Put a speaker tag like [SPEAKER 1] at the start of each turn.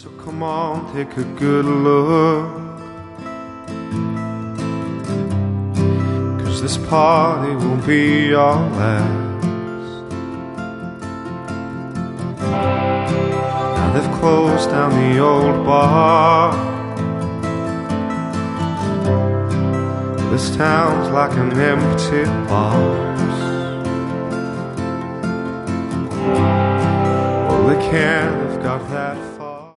[SPEAKER 1] So come on, take a good look, 'cause this party won't be your last. Now they've closed down the old bar. This town's like an empty box. Well, they can't have got that